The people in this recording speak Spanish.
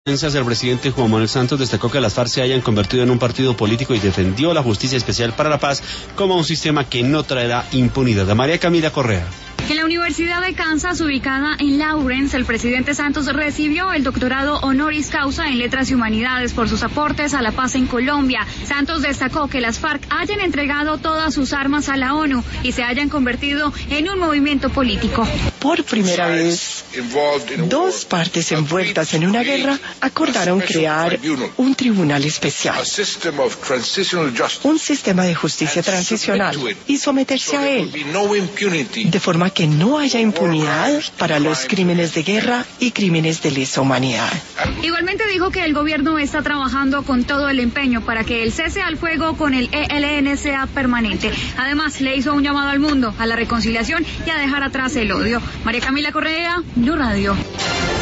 El presidente Juan Manuel Santos destacó que las FARC se hayan convertido en un partido político y defendió la Justicia Especial para la Paz como un sistema que no traerá impunidad. María Camila Correa. En la Universidad de Kansas, ubicada en Lawrence, el presidente Santos recibió el doctorado honoris causa en Letras y Humanidades por sus aportes a la paz en Colombia. Santos destacó que las FARC hayan entregado todas sus armas a la ONU y se hayan convertido en un movimiento político. Por primera vez, dos partes envueltas en una guerra acordaron crear un tribunal especial, un sistema de justicia transicional y someterse a él, de forma que no haya impunidad para los crímenes de guerra y crímenes de lesa humanidad. Igualmente dijo que el gobierno está trabajando con todo el empeño para que el cese al fuego con el ELN sea permanente. Además, le hizo un llamado al mundo a la reconciliación y a dejar atrás el odio. María Camila Correa, Blue Radio.